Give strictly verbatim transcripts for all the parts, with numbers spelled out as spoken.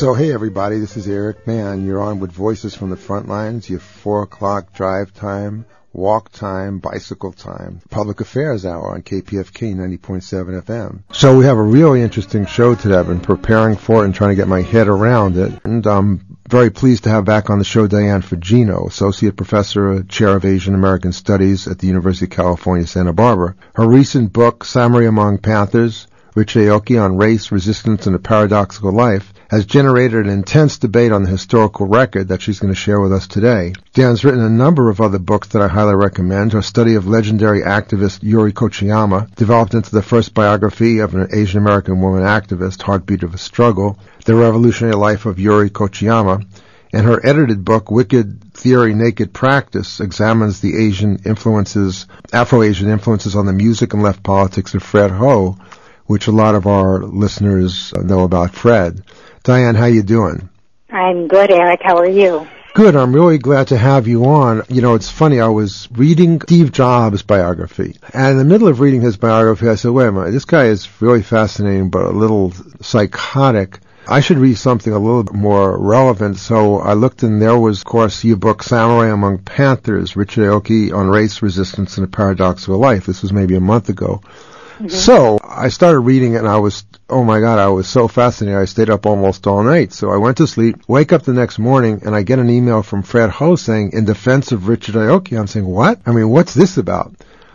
So, hey everybody, this is Eric Mann. You're on with Voices from the Front Lines, your four o'clock drive time, walk time, bicycle time, public affairs hour on K P F K ninety point seven F M. So we have a really interesting show today. I've been preparing for it and trying to get my head around it. And I'm very pleased to have back on the show Diane Fugino, Associate Professor, Chair of Asian American Studies at the University of California, Santa Barbara. Her recent book, Samurai Among Panthers, Richard Aoki on Race, Resistance, and a Paradoxical Life, has generated an intense debate on the historical record that she's going to share with us today. Dan's written a number of other books that I highly recommend. Her study of legendary activist Yuri Kochiyama developed into the first biography of an Asian American woman activist, Heartbeat of a Struggle, The Revolutionary Life of Yuri Kochiyama, and her edited book, Wicked Theory, Naked Practice, examines the Asian influences, Afro-Asian influences on the music and left politics of Fred Ho, which a lot of our listeners know about Fred. Diane, how you doing? I'm good, Eric. How are you? Good. I'm really glad to have you on. You know, it's funny. I was reading Steve Jobs' biography, and in the middle of reading his biography, I said, wait a minute, this guy is really fascinating, but a little psychotic. I should read something a little bit more relevant. So I looked, and there was, of course, your book, Samurai Among Panthers, Richard Aoki on Race, Resistance, and a Paradoxical Life. This was maybe a month ago. Mm-hmm. So I started reading it, and I was, oh my God, I was so fascinated. I stayed up almost all night. So I went to sleep, wake up the next morning, and I get an email from Fred Ho saying, in defense of Richard Aoki. I'm saying, what? I mean, what's this about?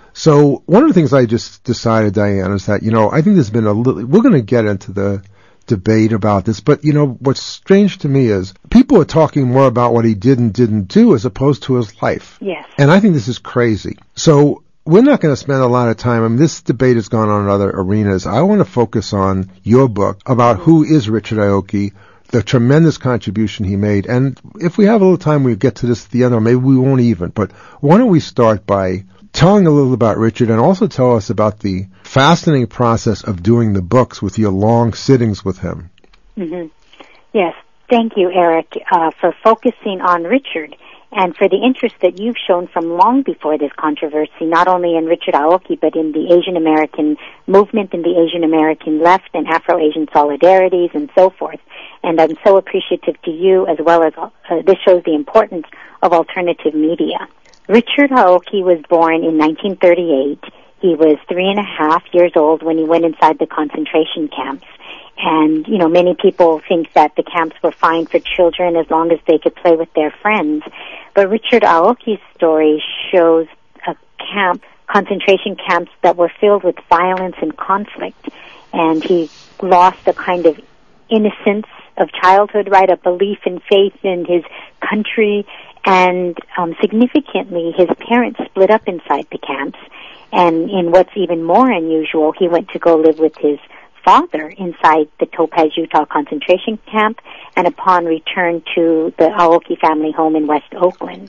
So one of the things I just decided, Diane, is that, you know, I think there's been a little, we're going to get into the debate about this, but, you know, what's strange to me is people are talking more about what he did and didn't do as opposed to his life. Yes. And I think this is crazy. So we're not going to spend a lot of time. I mean, this debate has gone on in other arenas. I want to focus on your book about who is Richard Aoki, the tremendous contribution he made. And if we have a little time, we'll get to this at the end, or maybe we won't even. But why don't we start by telling a little about Richard and also tell us about the fascinating process of doing the books with your long sittings with him. Mm-hmm. Yes. Thank you, Eric, uh, for focusing on Richard, and for the interest that you've shown from long before this controversy, not only in Richard Aoki, but in the Asian American movement, in the Asian American left, and Afro-Asian solidarities, and so forth. And I'm so appreciative to you, as well as uh, this shows the importance of alternative media. Richard Aoki was born in nineteen thirty-eight. He was three and a half years old when he went inside the concentration camps. And, you know, many people think that the camps were fine for children as long as they could play with their friends. But Richard Aoki's story shows a camp, concentration camps that were filled with violence and conflict. And he lost a kind of innocence of childhood, right, a belief and faith in his country. And um, significantly, his parents split up inside the camps. And in what's even more unusual, he went to go live with his father inside the Topaz, Utah concentration camp, and upon return to the Aoki family home in West Oakland.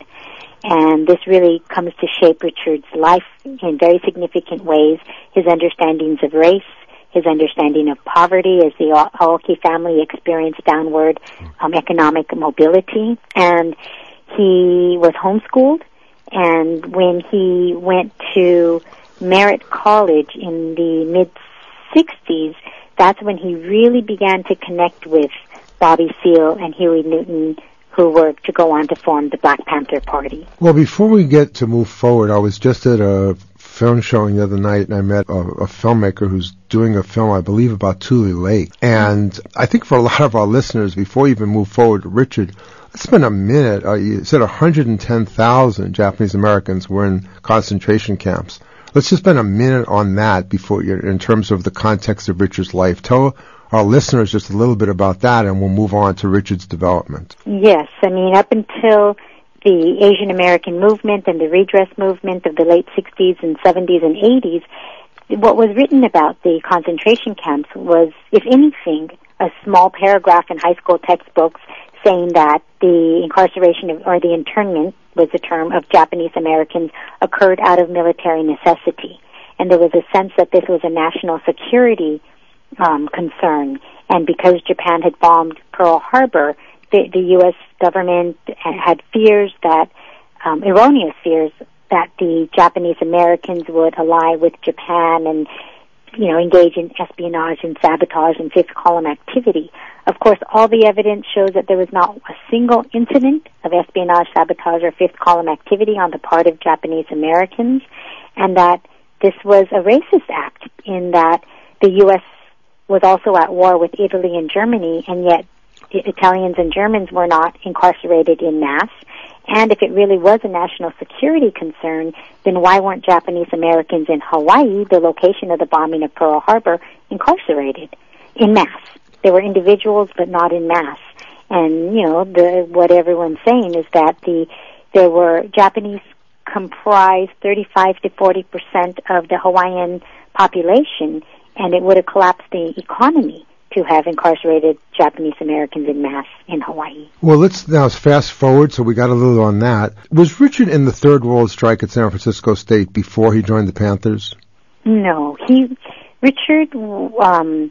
And this really comes to shape Richard's life in very significant ways, his understandings of race, his understanding of poverty as the Aoki family experienced downward um, economic mobility. And he was homeschooled, and when he went to Merritt College in the mid-sixties, that's when he really began to connect with Bobby Seale and Huey Newton, who were to go on to form the Black Panther Party. Well, before we get to move forward, I was just at a film showing the other night, and I met a, a filmmaker who's doing a film, I believe, about Tule Lake. And I think for a lot of our listeners, before we even move forward, Richard, let's spend a minute. Uh, you said one hundred ten thousand Japanese Americans were in concentration camps. Let's just spend a minute on that before you, in terms of the context of Richard's life. Tell our listeners just a little bit about that, and we'll move on to Richard's development. Yes, I mean, up until the Asian American movement and the redress movement of the late sixties and seventies and eighties, what was written about the concentration camps was, if anything, a small paragraph in high school textbooks saying that the incarceration of, or the internment was the term of Japanese Americans occurred out of military necessity. And there was a sense that this was a national security um, concern. And because Japan had bombed Pearl Harbor, the, the U S government had fears that, um, erroneous fears, that the Japanese Americans would ally with Japan and you know, engage in espionage and sabotage and fifth column activity. Of course, all the evidence shows that there was not a single incident of espionage, sabotage, or fifth column activity on the part of Japanese Americans, and that this was a racist act in that the U S was also at war with Italy and Germany, and yet Italians and Germans were not incarcerated in mass. And if it really was a national security concern, then why weren't Japanese Americans in Hawaii, the location of the bombing of Pearl Harbor, incarcerated in mass? There were individuals, but not in mass. And, you know, the, what everyone's saying is that the there were Japanese comprised thirty-five to forty percent of the Hawaiian population, and it would have collapsed the economy to have incarcerated Japanese Americans in mass in Hawaii. Well, let's now fast forward, so we got a little on that. Was Richard in the Third World Strike at San Francisco State before he joined the Panthers? No, he Richard um,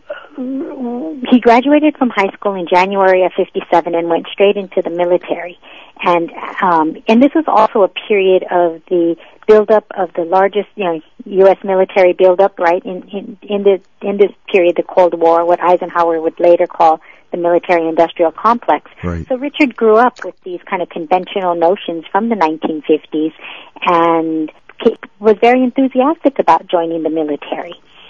he graduated from high school in January of fifty-seven and went straight into the military. And um, and this was also a period of the buildup of the largest, you know, U S military buildup, right? In in in this in this period, the Cold War, what Eisenhower would later call the military-industrial complex. Right. So Richard grew up with these kind of conventional notions from the nineteen fifties, and was very enthusiastic about joining the military,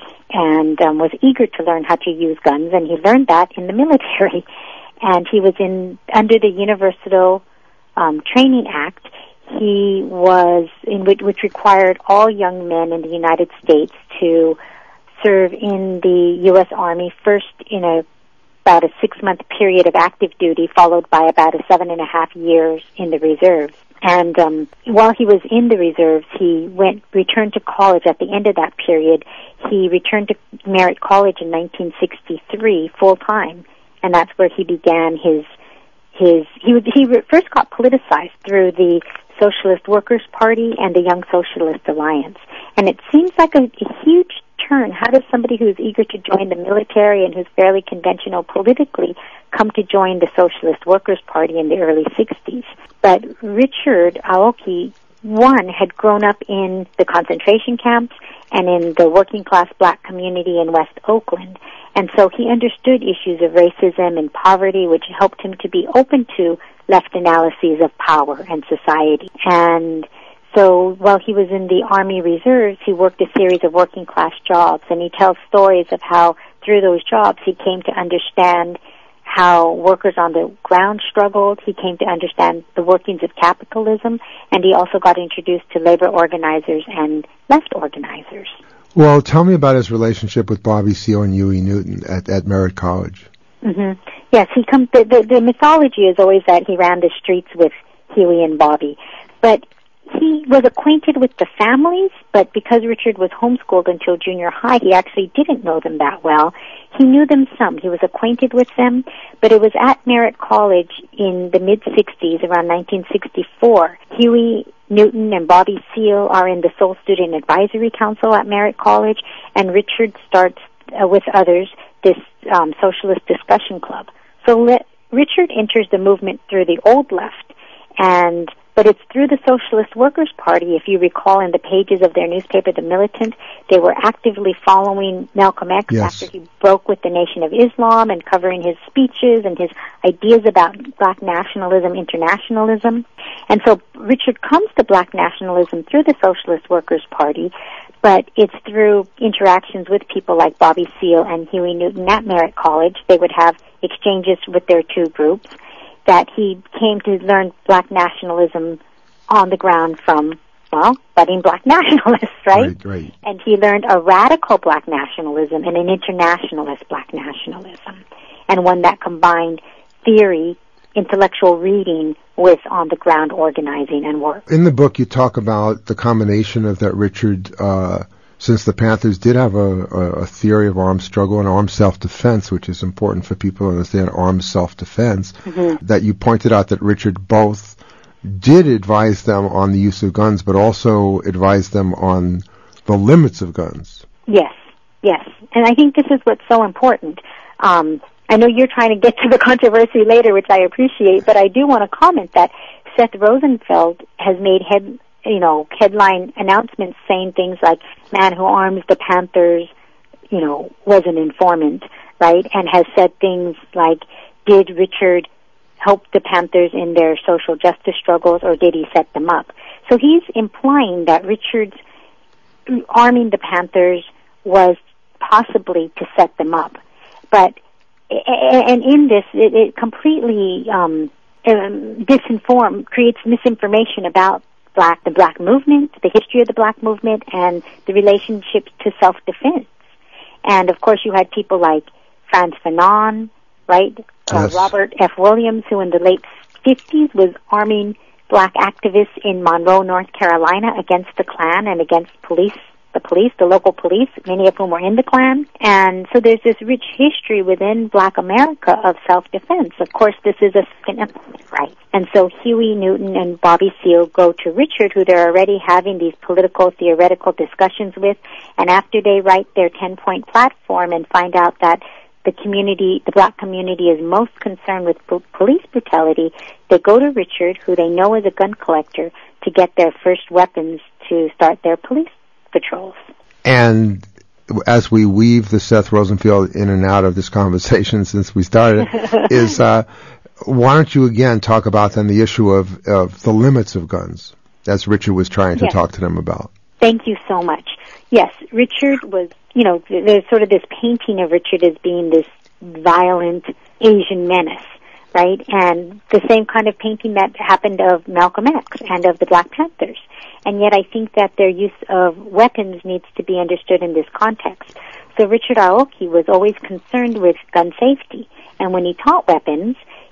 and um, was eager to learn how to use guns, and he learned that in the military. And he was in under the Universal um, Training Act. He was in which, which required all young men in the United States to serve in the U S Army, first in a about a six-month period of active duty, followed by about a seven and a half years in the reserves. And um, while he was in the reserves, he went returned to college. At the end of that period, he returned to Merritt College in nineteen sixty-three full time, and that's where he began his his. He was, he first got politicized through the Socialist Workers' Party and the Young Socialist Alliance, and it seems like a, a huge turn. How does somebody who's eager to join the military and who's fairly conventional politically come to join the Socialist Workers' Party in the early sixties? But Richard Aoki, one, had grown up in the concentration camps and in the working class black community in West Oakland, and so he understood issues of racism and poverty, which helped him to be open to left analyses of power and society. And so while he was in the Army Reserves, he worked a series of working class jobs, and he tells stories of how through those jobs he came to understand how workers on the ground struggled. He came to understand the workings of capitalism, and he also got introduced to labor organizers and left organizers. Well, tell me about his relationship with Bobby Seale and Huey Newton at, at Merritt College. Mm-hmm. Yes, he comes. The, the, the mythology is always that he ran the streets with Huey and Bobby, but he was acquainted with the families, but because Richard was homeschooled until junior high, he actually didn't know them that well. He knew them some. He was acquainted with them, but it was at Merritt College in the mid-sixties, around nineteen sixty-four. Huey Newton and Bobby Seale are in the Seoul Student Advisory Council at Merritt College, and Richard starts uh, with others this um, socialist discussion club. So let, Richard enters the movement through the old left, and but it's through the Socialist Workers' Party. If you recall, in the pages of their newspaper, The Militant, they were actively following Malcolm X yes. after he broke with the Nation of Islam and covering his speeches and his ideas about black nationalism, internationalism. And so Richard comes to black nationalism through the Socialist Workers' Party, but it's through interactions with people like Bobby Seale and Huey Newton at Merritt College. They would have exchanges with their two groups, that he came to learn black nationalism on the ground from, well, budding black nationalists, right? Right, right. And he learned a radical black nationalism and an internationalist black nationalism, and one that combined theory, intellectual reading, with on-the-ground organizing and work. In the book, you talk about the combination of that Richard, uh, since the Panthers did have a, a, a theory of armed struggle and armed self-defense, which is important for people to understand armed self-defense, mm-hmm. that you pointed out that Richard both did advise them on the use of guns, but also advised them on the limits of guns. Yes, yes. And I think this is what's so important. Um, I know you're trying to get to the controversy later, which I appreciate, but I do want to comment that Seth Rosenfeld has made head you know, headline announcements saying things like, man who arms the Panthers you know, was an informant, right, and has said things like, did Richard help the Panthers in their social justice struggles, or did he set them up? So he's implying that Richard's arming the Panthers was possibly to set them up. But, and in this, it, it completely um, um, disinform, creates misinformation about black, the black movement, the history of the black movement, and the relationship to self-defense. And, of course, you had people like Frantz Fanon, right, uh, yes. Robert F. Williams, who in the late fifties was arming black activists in Monroe, North Carolina, against the Klan and against police, the police, the local police, many of whom were in the Klan. And so there's this rich history within black America of self-defense. Of course, this is a Second Amendment right. And so Huey Newton and Bobby Seale go to Richard, who they're already having these political, theoretical discussions with, and after they write their ten-point platform and find out that the community, the black community, is most concerned with po- police brutality, they go to Richard, who they know is a gun collector, to get their first weapons to start their police patrols. And as we weave the Seth Rosenfield in and out of this conversation since we started, is uh, why don't you again talk about then the issue of, of the limits of guns, as Richard was trying to yes. talk to them about? Thank you so much. Yes, Richard was, you know, there's sort of this painting of Richard as being this violent Asian menace, right? And the same kind of painting that happened of Malcolm X and of the Black Panthers. And yet I think that their use of weapons needs to be understood in this context. So Richard Aoki was always concerned with gun safety. And when he taught weapons,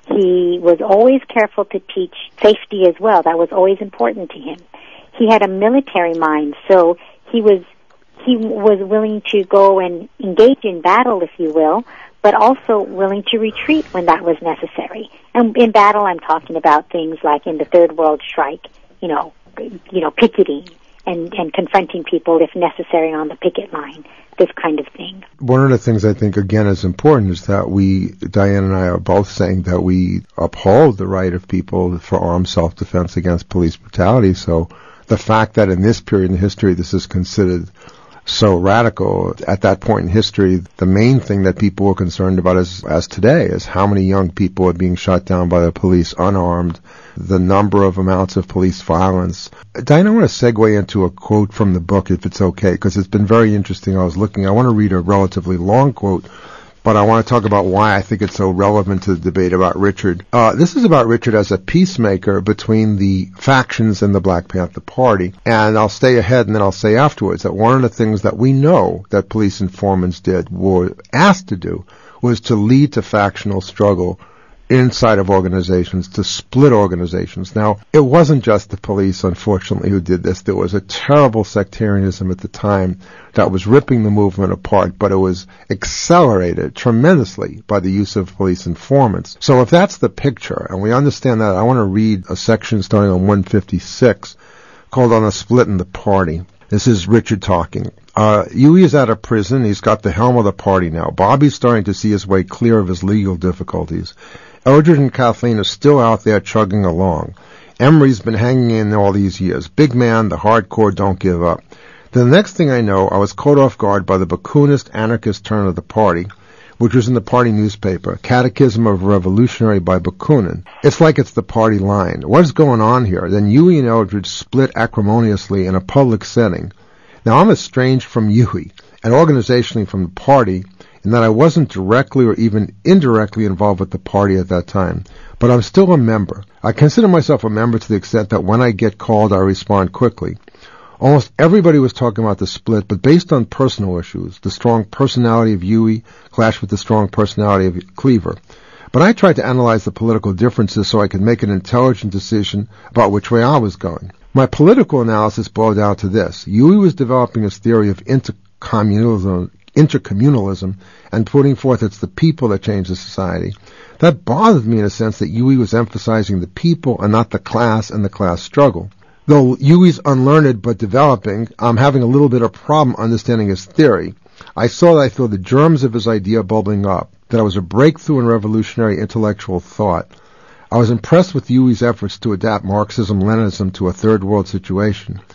he was always careful to teach safety as well. That was always important to him. He had a military mind, so he was he was willing to go and engage in battle, if you will, but also willing to retreat when that was necessary. And in battle, I'm talking about things like in the Third World Strike, you know, you know, picketing and, and confronting people if necessary on the picket line, this kind of thing. One of the things I think, again, is important is that we, Diane and I are both saying that we uphold the right of people for armed self-defense against police brutality. So the fact that in this period in history this is considered so radical, at that point in history, the main thing that people were concerned about is, as today, is how many young people are being shot down by the police unarmed, the number of amounts of police violence. Diane, I want to segue into a quote from the book, if it's okay, because it's been very interesting. I was looking, I want to read a relatively long quote, but I want to talk about why I think it's so relevant to the debate about Richard. Uh, this is about Richard as a peacemaker between the factions in the Black Panther Party. And I'll stay ahead and then I'll say afterwards that one of the things that we know that police informants did, were asked to do, was to lead to factional struggle inside of organizations, to split organizations. Now, it wasn't just the police, unfortunately, who did this. There was a terrible sectarianism at the time that was ripping the movement apart, but it was accelerated tremendously by the use of police informants. So if that's the picture, and we understand that, I want to read a section starting on one fifty-six called On a Split in the Party. This is Richard talking. Uh, Huey is out of prison. He's got the helm of the party now. Bobby's starting to see his way clear of his legal difficulties. Eldred and Kathleen are still out there chugging along. Emery's been hanging in all these years. Big man, the hardcore don't give up. The next thing I know, I was caught off guard by the Bakuninist anarchist turn of the party, which was in the party newspaper, Catechism of a Revolutionary by Bakunin. It's like it's the party line. What's going on here? Then Huey and Eldred split acrimoniously in a public setting. Now, I'm estranged from Huey, and organizationally from the party, in that I wasn't directly or even indirectly involved with the party at that time, but I'm still a member. I consider myself a member to the extent that when I get called, I respond quickly. Almost everybody was talking about the split, but based on personal issues. The strong personality of Huey clashed with the strong personality of Cleaver. But I tried to analyze the political differences so I could make an intelligent decision about which way I was going. My political analysis boiled down to this. Huey was developing his theory of intercommunalism, intercommunalism and putting forth it's the people that change the society. That bothered me in a sense that Huey was emphasizing the people and not the class and the class struggle. Though Huey's unlearned but developing, I'm having a little bit of problem understanding his theory. I saw that I feel the germs of his idea bubbling up, that it was a breakthrough in revolutionary intellectual thought. I was impressed with Huey's efforts to adapt Marxism-Leninism to a third world situation.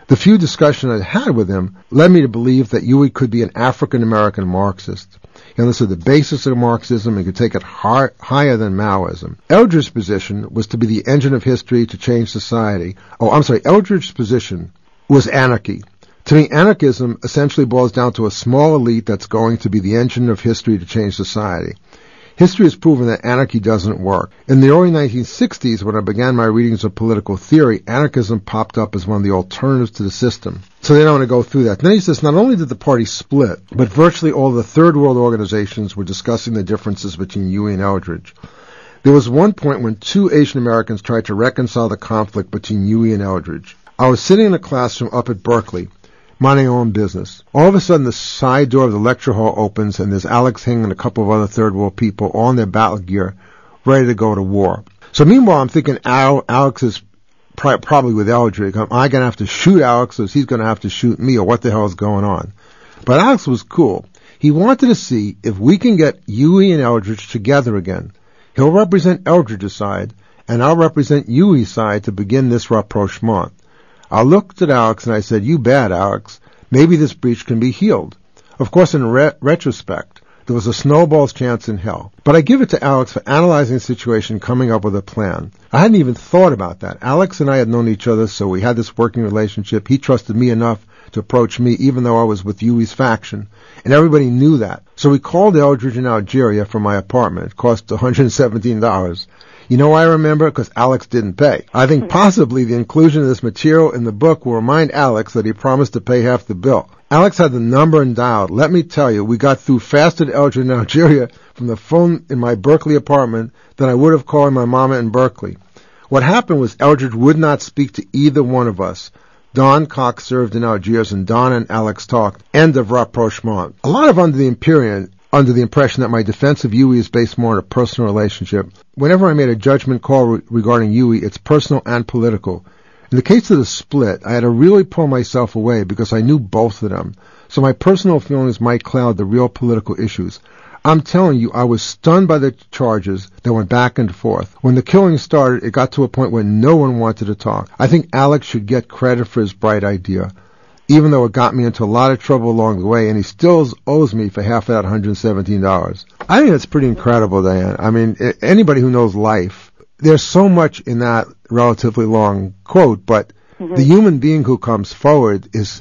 The few discussion I had with him led me to believe that Huey could be an African-American Marxist. He understood the basis of Marxism and could take it high, higher than Maoism. Eldredge's position was to be the engine of history to change society. Oh, I'm sorry, Eldredge's position was anarchy. To me, anarchism essentially boils down to a small elite that's going to be the engine of history to change society. History has proven that anarchy doesn't work. In the early nineteen sixties, when I began my readings of political theory, anarchism popped up as one of the alternatives to the system. So they don't want to go through that. Then he says, not only did the party split, but virtually all the third world organizations were discussing the differences between Huey and Eldredge. There was one point when two Asian Americans tried to reconcile the conflict between Huey and Eldredge. I was sitting in a classroom up at Berkeley, minding our own business. All of a sudden, the side door of the lecture hall opens, and there's Alex Hing and a couple of other third world people all in their battle gear, ready to go to war. So meanwhile, I'm thinking Al, Alex is pr- probably with Eldredge. Am I going to have to shoot Alex, or is he going to have to shoot me, or what the hell is going on? But Alex was cool. He wanted to see if we can get Huey and Eldredge together again. He'll represent Eldredge's side, and I'll represent Huey's side to begin this rapprochement. I looked at Alex and I said, you bet, Alex. Maybe this breach can be healed. Of course, in re- retrospect, there was a snowball's chance in hell. But I give it to Alex for analyzing the situation, coming up with a plan. I hadn't even thought about that. Alex and I had known each other, so we had this working relationship. He trusted me enough to approach me, even though I was with Huey's faction. And everybody knew that. So we called Eldredge in Algeria from my apartment. It cost one hundred seventeen dollars. You know why I remember? Because Alex didn't pay. I think possibly the inclusion of this material in the book will remind Alex that he promised to pay half the bill. Alex had the number and dialed. Let me tell you, we got through faster to Eldredge in Algeria from the phone in my Berkeley apartment than I would have called my mama in Berkeley. What happened was Eldredge would not speak to either one of us. Don Cox served in Algiers, and Don and Alex talked. End of rapprochement. A lot of under the Imperium under the impression that my defense of Huey is based more on a personal relationship. Whenever I made a judgment call re- regarding Huey, it's personal and political. In the case of the split, I had to really pull myself away because I knew both of them. So my personal feelings might cloud the real political issues. I'm telling you, I was stunned by the charges that went back and forth. When the killing started, it got to a point where no one wanted to talk. I think Alex should get credit for his bright idea, even though it got me into a lot of trouble along the way, and he still owes me for half of that one hundred seventeen dollars. I think that's pretty incredible, Diane. I mean, anybody who knows life, there's so much in that relatively long quote, but mm-hmm. the human being who comes forward is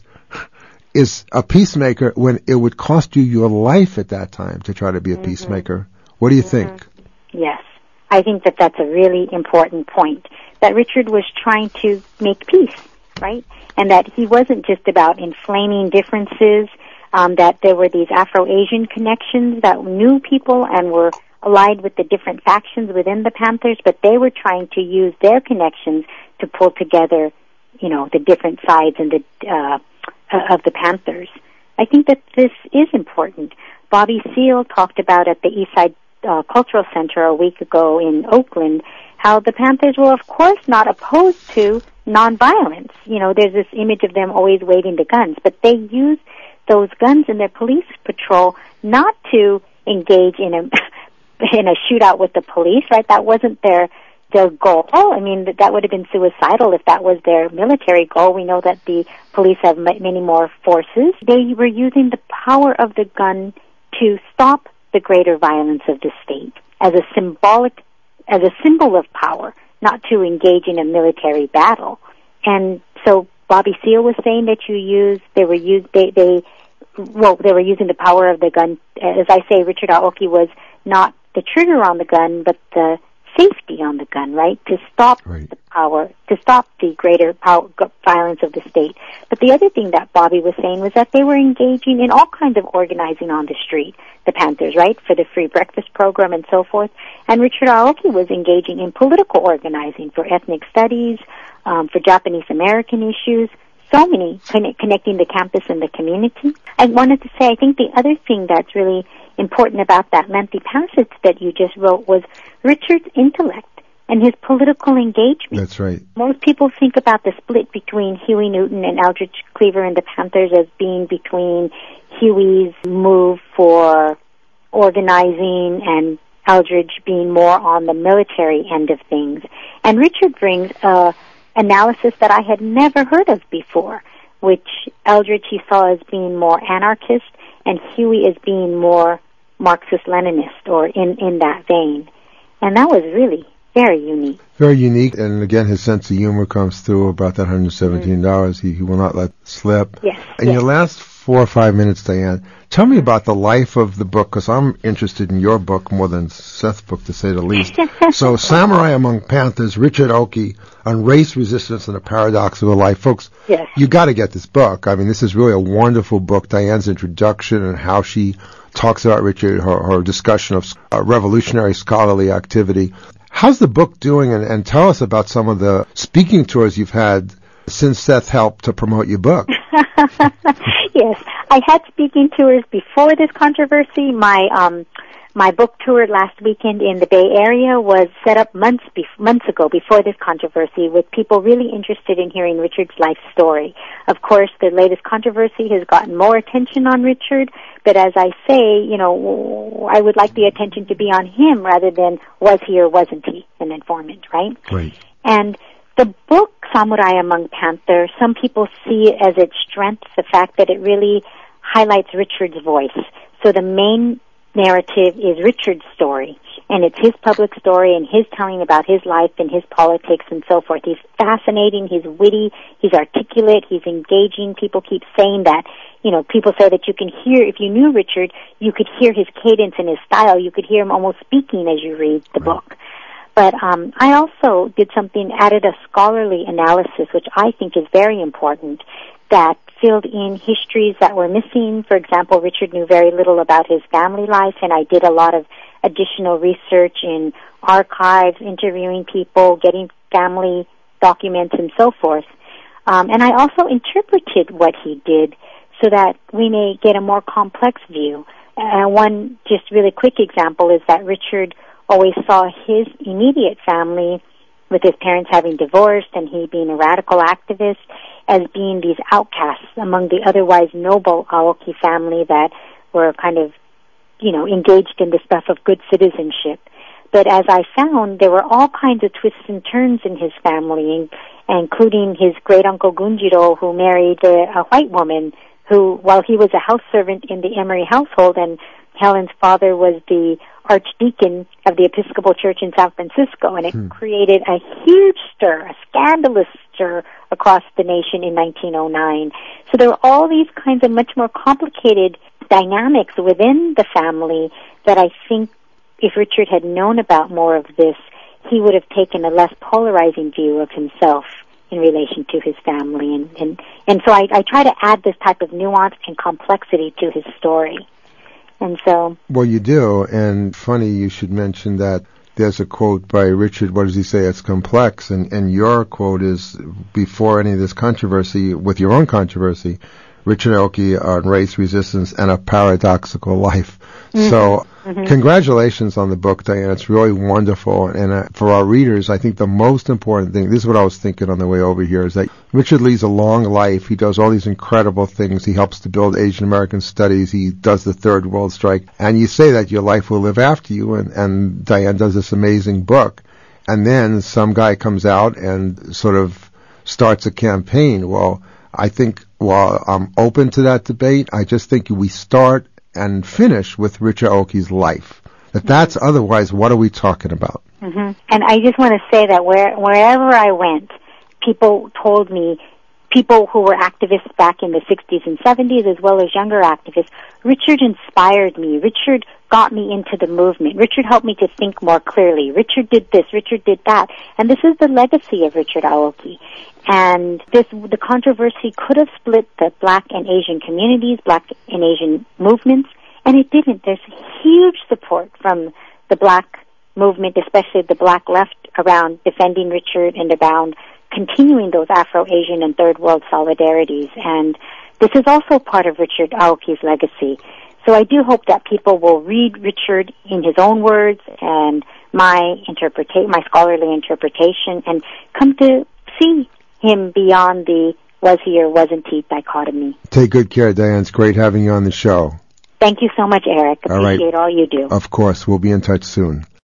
is a peacemaker when it would cost you your life at that time to try to be a mm-hmm. peacemaker. What do you mm-hmm. think? Yes. I think that that's a really important point, that Richard was trying to make peace, right? And that he wasn't just about inflaming differences, um, that there were these Afro-Asian connections that knew people and were allied with the different factions within the Panthers, but they were trying to use their connections to pull together, you know, the different sides and the uh, of the Panthers. I think that this is important. Bobby Seale talked about at the Eastside uh, Cultural Center a week ago in Oakland how the Panthers were, of course, not opposed to nonviolence. You know, there's this image of them always waving the guns, but they use those guns in their police patrol not to engage in a in a shootout with the police, right? That wasn't their their goal. I mean, that, that would have been suicidal if that was their military goal. We know that the police have m- many more forces. They were using the power of the gun to stop the greater violence of the state as a symbolic, as a symbol of power, not to engage in a military battle. And so Bobby Seale was saying that you use, they were used, they, they, well, they were using the power of the gun. As I say, Richard Aoki was not the trigger on the gun, but the safety on the gun, right? To stop right. the power, to stop the greater power, violence of the state. But the other thing that Bobby was saying was that they were engaging in all kinds of organizing on the street, the Panthers, right? For the free breakfast program and so forth. And Richard Aoki was engaging in political organizing for ethnic studies, um, for Japanese American issues, so many conne- connecting the campus and the community. I wanted to say, I think the other thing that's really important about that lengthy passage that you just wrote was Richard's intellect and his political engagement. That's right. Most people think about the split between Huey Newton and Eldredge Cleaver and the Panthers as being between Huey's move for organizing and Eldredge being more on the military end of things. And Richard brings a analysis that I had never heard of before, which Eldridge he saw as being more anarchist, and Huey as being more Marxist-Leninist, or in, in that vein. And that was really very unique. Very unique, and again, his sense of humor comes through about that one hundred seventeen dollars. Mm-hmm. He, he will not let slip. Yes. In yes. your last four or five minutes, Diane, tell me about the life of the book, because I'm interested in your book more than Seth's book, to say the least. So, Samurai Among Panthers, Richard Oakey, on Race, Resistance, and a Paradoxical Life. Folks, yes. you got to get this book. I mean, this is really a wonderful book. Diane's introduction and how she talks about Richard, her, her discussion of uh, revolutionary scholarly activity. How's the book doing? And, and tell us about some of the speaking tours you've had since Seth helped to promote your book. Yes, I had speaking tours before this controversy. My um, my book tour last weekend in the Bay Area was set up months be- months ago, before this controversy, with people really interested in hearing Richard's life story. Of course, the latest controversy has gotten more attention on Richard, but as I say, you know, I would like the attention to be on him rather than was he or wasn't he an informant, right? Right. And the book, Samurai Among Panthers, some people see it as its strength, the fact that it really highlights Richard's voice. So the main narrative is Richard's story, and it's his public story and his telling about his life and his politics and so forth. He's fascinating, he's witty, he's articulate, he's engaging. People keep saying that, you know, people say that you can hear, if you knew Richard, you could hear his cadence and his style. You could hear him almost speaking as you read the right. book. But um, I also did something, added a scholarly analysis, which I think is very important, that filled in histories that were missing. For example, Richard knew very little about his family life, and I did a lot of additional research in archives, interviewing people, getting family documents, and so forth. Um, and I also interpreted what he did so that we may get a more complex view. Uh, one just really quick example is that Richard always saw his immediate family, with his parents having divorced and he being a radical activist, as being these outcasts among the otherwise noble Aoki family that were kind of, you know, engaged in the stuff of good citizenship. But as I found, there were all kinds of twists and turns in his family, including his great-uncle Gunjiro, who married a, a white woman who, while he was a house servant in the Emory household, and Helen's father was the archdeacon of the Episcopal Church in San Francisco, and it hmm. created a huge stir, a scandalous stir across the nation in nineteen oh nine. So there were all these kinds of much more complicated dynamics within the family that I think if Richard had known about more of this, he would have taken a less polarizing view of himself in relation to his family. And, and, and so I, I try to add this type of nuance and complexity to his story. And so... Well, you do, and funny you should mention that there's a quote by Richard, what does he say, it's complex, and, and your quote is, before any of this controversy, with your own controversy, Richard Oakey on Race, Resistance, and a Paradoxical Life. Mm-hmm. So, mm-hmm. congratulations on the book, Diane. It's really wonderful. And uh, for our readers, I think the most important thing, this is what I was thinking on the way over here, is that Richard leads a long life. He does all these incredible things. He helps to build Asian American studies. He does the Third World Strike. And you say that your life will live after you, and, and Diane does this amazing book. And then some guy comes out and sort of starts a campaign. Well, I think while I'm open to that debate, I just think we start and finish with Richard Oakey's life. If that's mm-hmm. otherwise, what are we talking about? Mm-hmm. And I just want to say that where, wherever I went, people told me, people who were activists back in the sixties and seventies, as well as younger activists, Richard inspired me. Richard got me into the movement. Richard helped me to think more clearly. Richard did this. Richard did that. And this is the legacy of Richard Aoki. And this, the controversy could have split the black and Asian communities, black and Asian movements, and it didn't. There's huge support from the black movement, especially the black left, around defending Richard and around continuing those Afro-Asian and Third World solidarities. And this is also part of Richard Aoki's legacy. So I do hope that people will read Richard in his own words and my interpreta- my scholarly interpretation, and come to see him beyond the was he or wasn't he dichotomy. Take good care, Diane. It's great having you on the show. Thank you so much, Eric. Appreciate all, right. all you do. Of course. We'll be in touch soon.